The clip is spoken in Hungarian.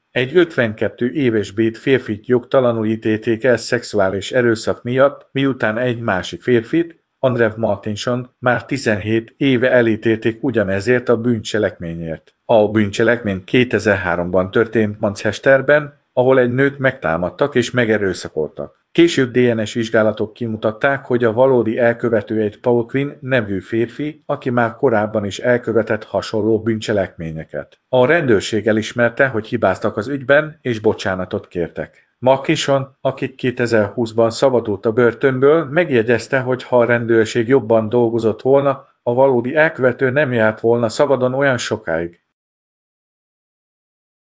Egy 52 éves brit férfit jogtalanul ítélték el szexuális erőszak miatt, miután egy másik férfit, Andrew Martinson már 17 éve elítélték ugyanezért a bűncselekményért. A bűncselekmény 2003-ban történt Manchesterben, ahol egy nőt megtámadtak és megerőszakoltak. Később DNS vizsgálatok kimutatták, hogy a valódi elkövető egy Paul Quinn nevű férfi, aki már korábban is elkövetett hasonló bűncselekményeket. A rendőrség elismerte, hogy hibáztak az ügyben, és bocsánatot kértek. Markison, aki 2020-ban szabadult a börtönből, megjegyezte, hogy ha a rendőrség jobban dolgozott volna, a valódi elkövető nem járt volna szabadon olyan sokáig.